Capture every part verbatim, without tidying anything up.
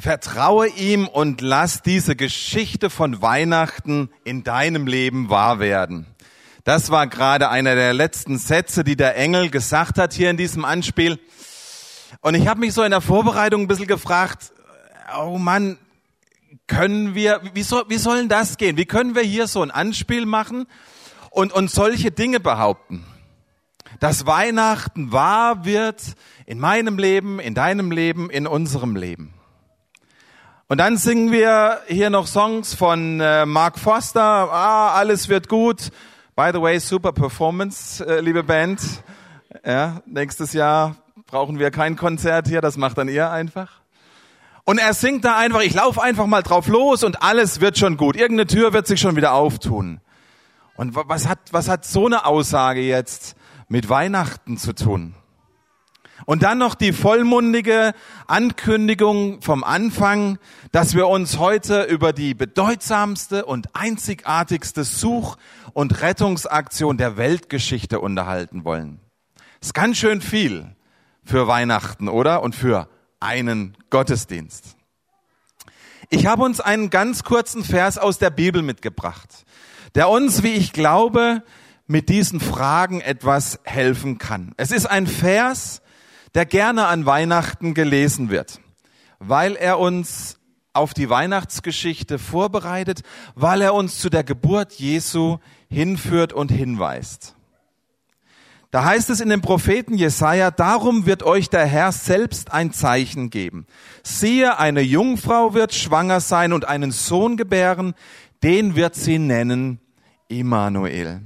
Vertraue ihm und lass diese Geschichte von Weihnachten in deinem Leben wahr werden. Das war gerade einer der letzten Sätze, die der Engel gesagt hat hier in diesem Anspiel. Und ich habe mich so in der Vorbereitung ein bisschen gefragt, oh Mann, können wir, wie soll, wie soll denn das gehen? Wie können wir hier so ein Anspiel machen und, und solche Dinge behaupten? Dass Weihnachten wahr wird in meinem Leben, in deinem Leben, in unserem Leben. Und dann singen wir hier noch Songs von äh, Mark Foster. Ah, alles wird gut. By the way, super Performance, äh, liebe Band. Ja, nächstes Jahr brauchen wir kein Konzert hier, das macht dann ihr einfach. Und er singt da einfach, ich laufe einfach mal drauf los und alles wird schon gut. Irgendeine Tür wird sich schon wieder auftun. Und was hat, was hat so eine Aussage jetzt mit Weihnachten zu tun? Und dann noch die vollmundige Ankündigung vom Anfang, dass wir uns heute über die bedeutsamste und einzigartigste Such- und Rettungsaktion der Weltgeschichte unterhalten wollen. Das ist ganz schön viel für Weihnachten, oder? Und für einen Gottesdienst. Ich habe uns einen ganz kurzen Vers aus der Bibel mitgebracht, der uns, wie ich glaube, mit diesen Fragen etwas helfen kann. Es ist ein Vers, der gerne an Weihnachten gelesen wird, weil er uns auf die Weihnachtsgeschichte vorbereitet, weil er uns zu der Geburt Jesu hinführt und hinweist. Da heißt es in dem Propheten Jesaja, darum wird euch der Herr selbst ein Zeichen geben. Siehe, eine Jungfrau wird schwanger sein und einen Sohn gebären, den wird sie nennen Immanuel.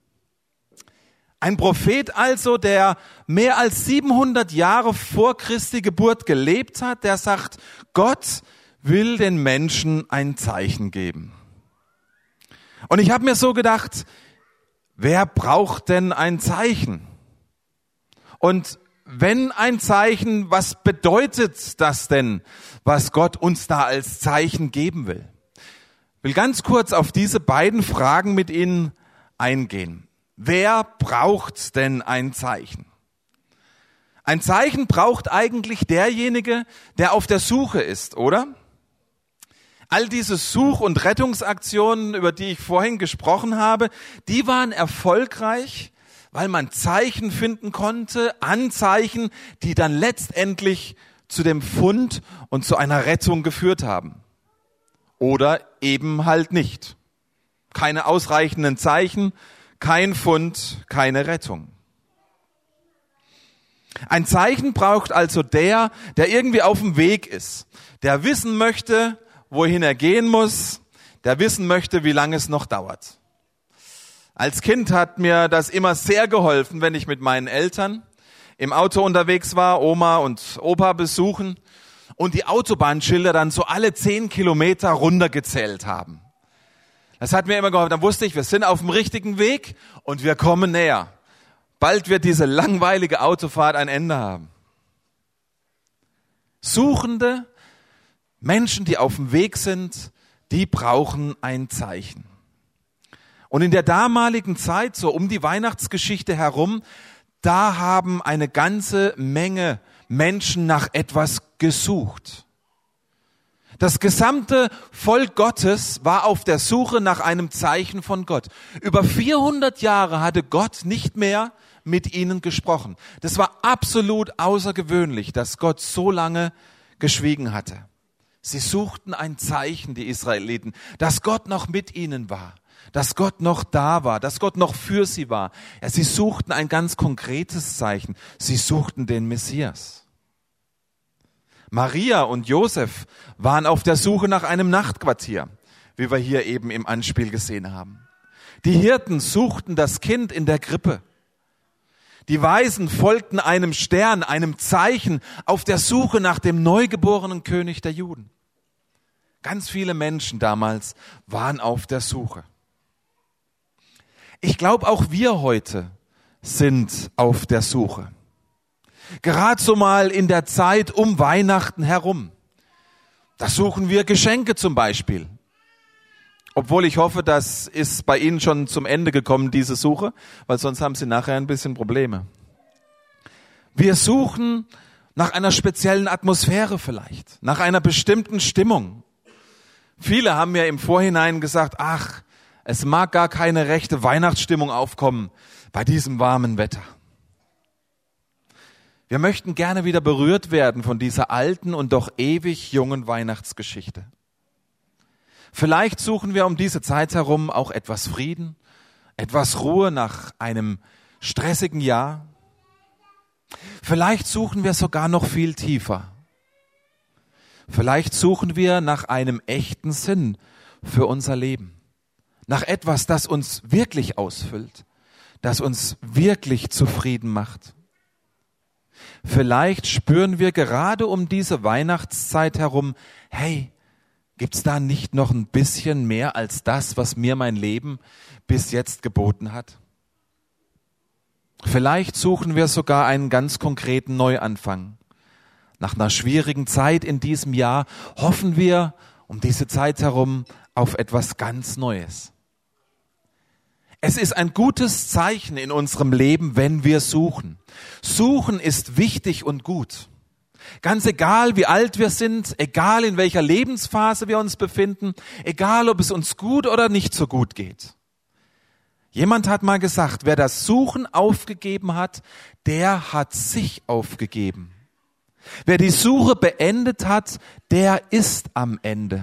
Ein Prophet also, der mehr als siebenhundert Jahre vor Christi Geburt gelebt hat, der sagt, Gott will den Menschen ein Zeichen geben. Und ich habe mir so gedacht, wer braucht denn ein Zeichen? Und wenn ein Zeichen, was bedeutet das denn, was Gott uns da als Zeichen geben will? Ich will ganz kurz auf diese beiden Fragen mit Ihnen eingehen. Wer braucht denn ein Zeichen? Ein Zeichen braucht eigentlich derjenige, der auf der Suche ist, oder? All diese Such- und Rettungsaktionen, über die ich vorhin gesprochen habe, die waren erfolgreich, weil man Zeichen finden konnte, Anzeichen, die dann letztendlich zu dem Fund und zu einer Rettung geführt haben. Oder eben halt nicht. Keine ausreichenden Zeichen, kein Fund, keine Rettung. Ein Zeichen braucht also der, der irgendwie auf dem Weg ist, der wissen möchte, wohin er gehen muss, der wissen möchte, wie lange es noch dauert. Als Kind hat mir das immer sehr geholfen, wenn ich mit meinen Eltern im Auto unterwegs war, Oma und Opa besuchen und die Autobahnschilder dann so alle zehn Kilometer runtergezählt haben. Das hat mir immer geholfen. Dann wusste ich, wir sind auf dem richtigen Weg und wir kommen näher. Bald wird diese langweilige Autofahrt ein Ende haben. Suchende Menschen, die auf dem Weg sind, die brauchen ein Zeichen. Und in der damaligen Zeit, so um die Weihnachtsgeschichte herum, da haben eine ganze Menge Menschen nach etwas gesucht. Das gesamte Volk Gottes war auf der Suche nach einem Zeichen von Gott. Über vierhundert Jahre hatte Gott nicht mehr mit ihnen gesprochen. Das war absolut außergewöhnlich, dass Gott so lange geschwiegen hatte. Sie suchten ein Zeichen, die Israeliten, dass Gott noch mit ihnen war, dass Gott noch da war, dass Gott noch für sie war. Ja, sie suchten ein ganz konkretes Zeichen. Sie suchten den Messias. Maria und Josef waren auf der Suche nach einem Nachtquartier, wie wir hier eben im Anspiel gesehen haben. Die Hirten suchten das Kind in der Krippe. Die Weisen folgten einem Stern, einem Zeichen auf der Suche nach dem neugeborenen König der Juden. Ganz viele Menschen damals waren auf der Suche. Ich glaube, auch wir heute sind auf der Suche. Gerade so mal in der Zeit um Weihnachten herum. Da suchen wir Geschenke zum Beispiel. Obwohl ich hoffe, das ist bei Ihnen schon zum Ende gekommen, diese Suche, weil sonst haben Sie nachher ein bisschen Probleme. Wir suchen nach einer speziellen Atmosphäre vielleicht, nach einer bestimmten Stimmung. Viele haben mir im Vorhinein gesagt, ach, es mag gar keine rechte Weihnachtsstimmung aufkommen bei diesem warmen Wetter. Wir möchten gerne wieder berührt werden von dieser alten und doch ewig jungen Weihnachtsgeschichte. Vielleicht suchen wir um diese Zeit herum auch etwas Frieden, etwas Ruhe nach einem stressigen Jahr. Vielleicht suchen wir sogar noch viel tiefer. Vielleicht suchen wir nach einem echten Sinn für unser Leben. Nach etwas, das uns wirklich ausfüllt, das uns wirklich zufrieden macht. Vielleicht spüren wir gerade um diese Weihnachtszeit herum, hey, gibt's da nicht noch ein bisschen mehr als das, was mir mein Leben bis jetzt geboten hat? Vielleicht suchen wir sogar einen ganz konkreten Neuanfang. Nach einer schwierigen Zeit in diesem Jahr hoffen wir um diese Zeit herum auf etwas ganz Neues. Es ist ein gutes Zeichen in unserem Leben, wenn wir suchen. Suchen ist wichtig und gut. Ganz egal, wie alt wir sind, egal in welcher Lebensphase wir uns befinden, egal ob es uns gut oder nicht so gut geht. Jemand hat mal gesagt, wer das Suchen aufgegeben hat, der hat sich aufgegeben. Wer die Suche beendet hat, der ist am Ende.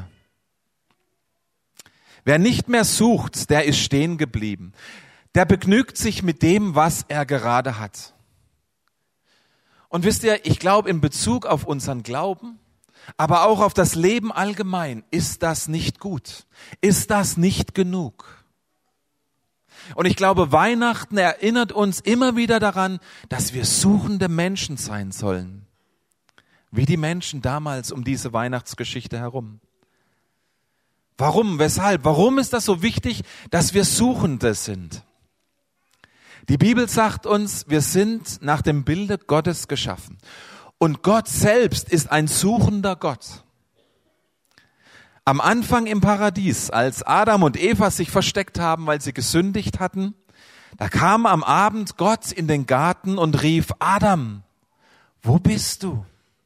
Wer nicht mehr sucht, der ist stehen geblieben. Der begnügt sich mit dem, was er gerade hat. Und wisst ihr, ich glaube, in Bezug auf unseren Glauben, aber auch auf das Leben allgemein, ist das nicht gut. Ist das nicht genug? Und ich glaube, Weihnachten erinnert uns immer wieder daran, dass wir suchende Menschen sein sollen. Wie die Menschen damals um diese Weihnachtsgeschichte herum. Warum? Weshalb? Warum ist das so wichtig, dass wir Suchende sind? Die Bibel sagt uns, wir sind nach dem Bilde Gottes geschaffen. Und Gott selbst ist ein suchender Gott. Am Anfang im Paradies, als Adam und Eva sich versteckt haben, weil sie gesündigt hatten, da kam am Abend Gott in den Garten und rief, Adam, wo bist du?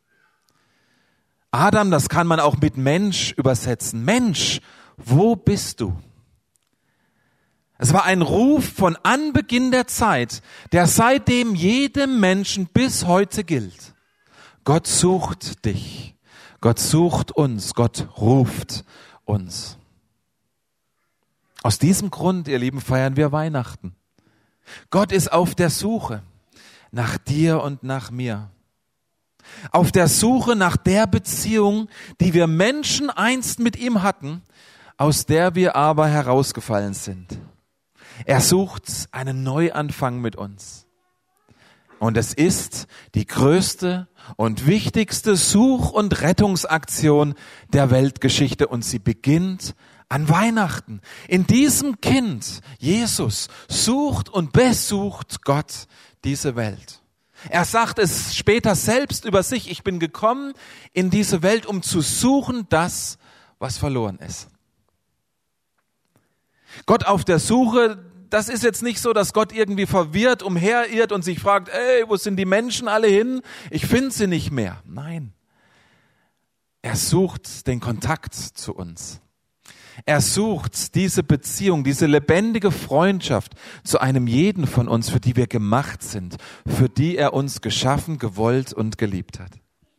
Adam, das kann man auch mit Mensch übersetzen. Mensch, wo bist du? Es war ein Ruf von Anbeginn der Zeit, der seitdem jedem Menschen bis heute gilt. Gott sucht dich. Gott sucht uns. Gott ruft uns. Aus diesem Grund, ihr Lieben, feiern wir Weihnachten. Gott ist auf der Suche nach dir und nach mir. Auf der Suche nach der Beziehung, die wir Menschen einst mit ihm hatten, aus der wir aber herausgefallen sind. Er sucht einen Neuanfang mit uns. Und es ist die größte und wichtigste Such- und Rettungsaktion der Weltgeschichte. Und sie beginnt an Weihnachten. In diesem Kind, Jesus, sucht und besucht Gott diese Welt. Er sagt es später selbst über sich, ich bin gekommen in diese Welt, um zu suchen das, was verloren ist. Gott auf der Suche, das ist jetzt nicht so, dass Gott irgendwie verwirrt umherirrt und sich fragt, ey, wo sind die Menschen alle hin? Ich finde sie nicht mehr. Nein, er sucht den Kontakt zu uns. Er sucht diese Beziehung, diese lebendige Freundschaft zu einem jeden von uns, für die wir gemacht sind, für die er uns geschaffen, gewollt und geliebt hat.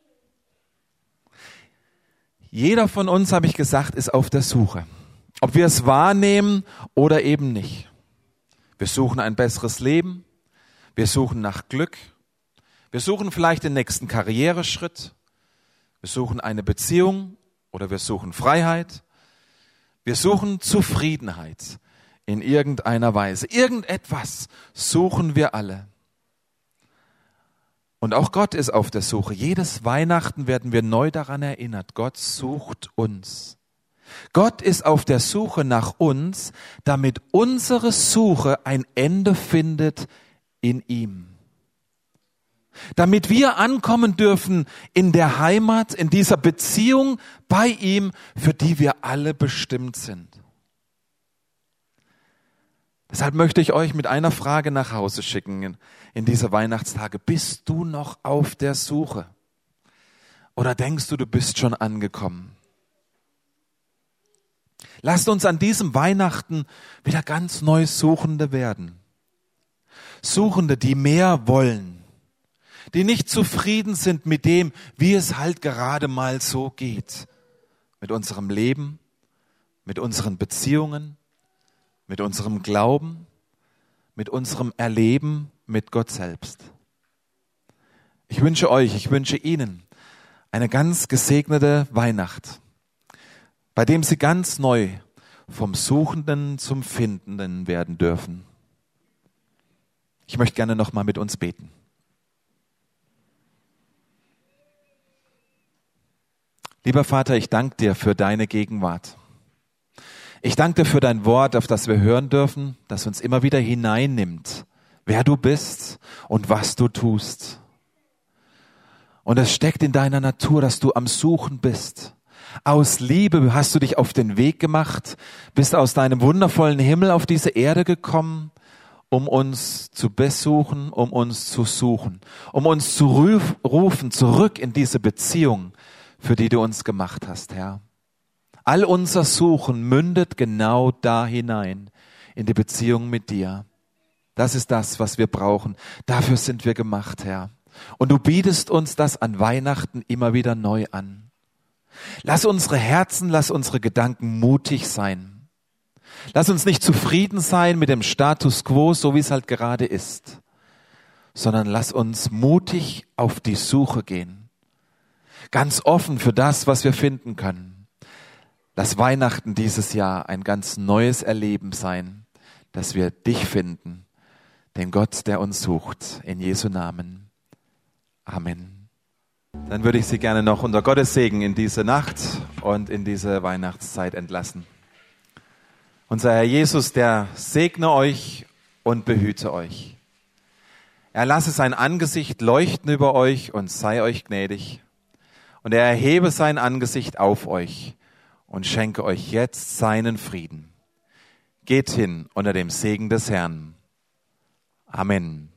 Jeder von uns, habe ich gesagt, ist auf der Suche. Ob wir es wahrnehmen oder eben nicht. Wir suchen ein besseres Leben, wir suchen nach Glück, wir suchen vielleicht den nächsten Karriereschritt, wir suchen eine Beziehung oder wir suchen Freiheit. Wir suchen Zufriedenheit in irgendeiner Weise. Irgendetwas suchen wir alle. Und auch Gott ist auf der Suche. Jedes Weihnachten werden wir neu daran erinnert. Gott sucht uns. Gott ist auf der Suche nach uns, damit unsere Suche ein Ende findet in ihm. Damit wir ankommen dürfen in der Heimat, in dieser Beziehung bei ihm, für die wir alle bestimmt sind. Deshalb möchte ich euch mit einer Frage nach Hause schicken in, in diese Weihnachtstage. Bist du noch auf der Suche? Oder denkst du, du bist schon angekommen? Lasst uns an diesem Weihnachten wieder ganz neu Suchende werden. Suchende, die mehr wollen, die nicht zufrieden sind mit dem, wie es halt gerade mal so geht. Mit unserem Leben, mit unseren Beziehungen, mit unserem Glauben, mit unserem Erleben mit Gott selbst. Ich wünsche euch, ich wünsche Ihnen eine ganz gesegnete Weihnacht, bei dem Sie ganz neu vom Suchenden zum Findenden werden dürfen. Ich möchte gerne noch mal mit uns beten. Lieber Vater, ich danke dir für deine Gegenwart. Ich danke dir für dein Wort, auf das wir hören dürfen, das uns immer wieder hineinnimmt, wer du bist und was du tust. Und es steckt in deiner Natur, dass du am Suchen bist. Aus Liebe hast du dich auf den Weg gemacht, bist aus deinem wundervollen Himmel auf diese Erde gekommen, um uns zu besuchen, um uns zu suchen, um uns zu ruf, rufen zurück in diese Beziehung, für die du uns gemacht hast, Herr. All unser Suchen mündet genau da hinein, in die Beziehung mit dir. Das ist das, was wir brauchen. Dafür sind wir gemacht, Herr. Und du bietest uns das an Weihnachten immer wieder neu an. Lass unsere Herzen, lass unsere Gedanken mutig sein. Lass uns nicht zufrieden sein mit dem Status quo, so wie es halt gerade ist, sondern lass uns mutig auf die Suche gehen. Ganz offen für das, was wir finden können. Lass Weihnachten dieses Jahr ein ganz neues Erleben sein, dass wir dich finden, den Gott, der uns sucht, in Jesu Namen. Amen. Dann würde ich Sie gerne noch unter Gottes Segen in diese Nacht und in diese Weihnachtszeit entlassen. Unser Herr Jesus, der segne euch und behüte euch. Er lasse sein Angesicht leuchten über euch und sei euch gnädig. Und er erhebe sein Angesicht auf euch und schenke euch jetzt seinen Frieden. Geht hin unter dem Segen des Herrn. Amen.